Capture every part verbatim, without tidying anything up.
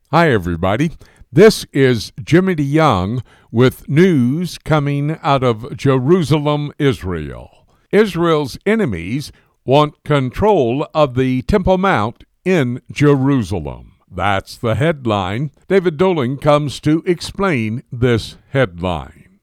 Hi, everybody. This is Jimmy DeYoung with news coming out of Jerusalem, Israel. Israel's enemies want control of the Temple Mount in Jerusalem. That's the headline. David Dolan comes to explain this headline.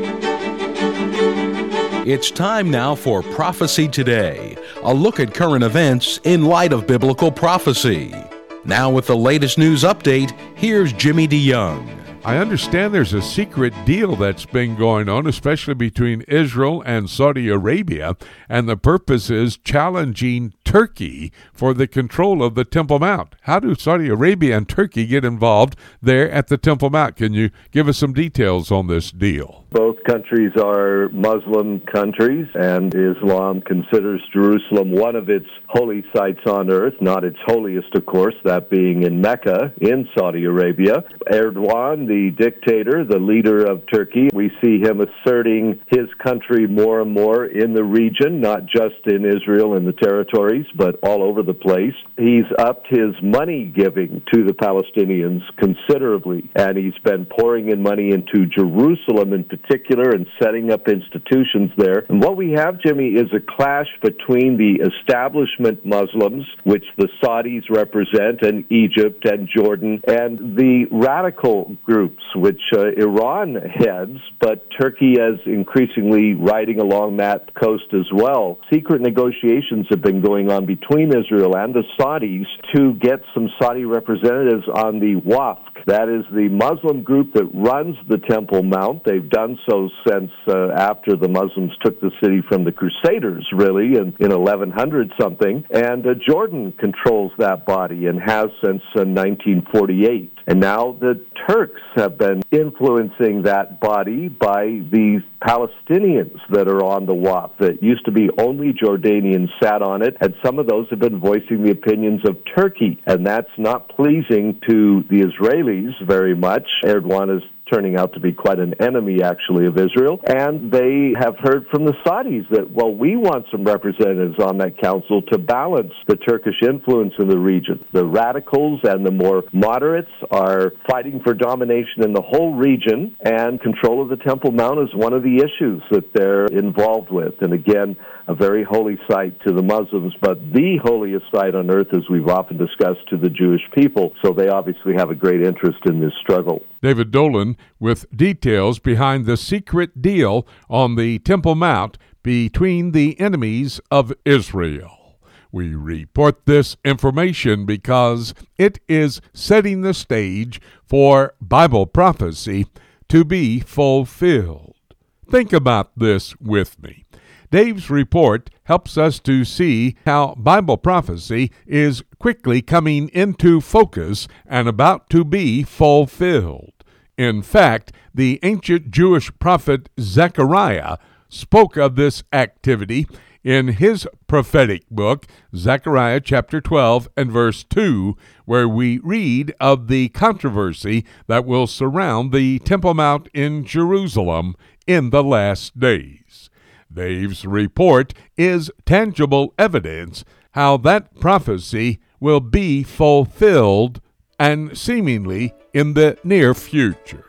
It's time now for Prophecy Today, a look at current events in light of biblical prophecy. Now with the latest news update, here's Jimmy DeYoung. I understand there's a secret deal that's been going on, especially between Israel and Saudi Arabia, and the purpose is challenging Turkey for the control of the Temple Mount. How do Saudi Arabia and Turkey get involved there at the Temple Mount? Can you give us some details on this deal? Both countries are Muslim countries, and Islam considers Jerusalem one of its holy sites on earth, not its holiest, of course, that being in Mecca in Saudi Arabia. Erdogan, the dictator, the leader of Turkey, we see him asserting his country more and more in the region, not just in Israel and the territories, but all over the place. He's upped his money giving to the Palestinians considerably, and he's been pouring in money into Jerusalem in particular and setting up institutions there. And what we have, Jimmy, is a clash between the establishment Muslims, which the Saudis represent, and Egypt and Jordan, and the radical groups, which uh, Iran heads, but Turkey is increasingly riding along that coast as well. Secret negotiations have been going on between Israel and the Saudis to get some Saudi representatives on the Waqf. That is the Muslim group that runs the Temple Mount. They've done so since uh, after the Muslims took the city from the Crusaders, really, in, in eleven hundred something. And uh, Jordan controls that body and has since uh, nineteen forty-eight. And now the Turks have been influencing that body by the Palestinians that are on the Waqf. It used to be only Jordanians sat on it, and some of those have been voicing the opinions of Turkey, and that's not pleasing to the Israelis very much. Erdogan is turning out to be quite an enemy, actually, of Israel. And they have heard from the Saudis that, well, we want some representatives on that council to balance the Turkish influence in the region. The radicals and the more moderates are fighting for domination in the whole region, and control of the Temple Mount is one of the issues that they're involved with. And again, a very holy site to the Muslims, but the holiest site on earth, as we've often discussed, to the Jewish people. So they obviously have a great interest in this struggle. David Dolan with details behind the secret deal on the Temple Mount between the enemies of Israel. We report this information because it is setting the stage for Bible prophecy to be fulfilled. Think about this with me. Dave's report helps us to see how Bible prophecy is quickly coming into focus and about to be fulfilled. In fact, the ancient Jewish prophet Zechariah spoke of this activity in his prophetic book, Zechariah chapter twelve and verse two, where we read of the controversy that will surround the Temple Mount in Jerusalem in the last days. Dave's report is tangible evidence how that prophecy will be fulfilled, and seemingly in the near future.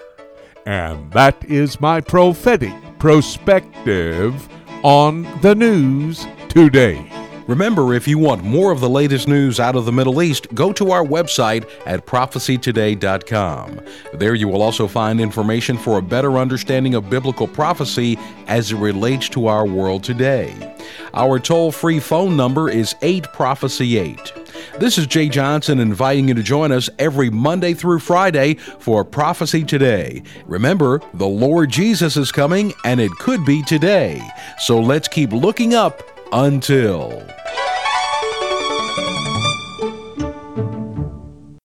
And that is my prophetic perspective on the news today. Remember, if you want more of the latest news out of the Middle East, go to our website at prophecy today dot com. There you will also find information for a better understanding of biblical prophecy as it relates to our world today. Our toll-free phone number is eight prophecy eight. This is Jay Johnson inviting you to join us every Monday through Friday for Prophecy Today. Remember, the Lord Jesus is coming, and it could be today. So let's keep looking up until...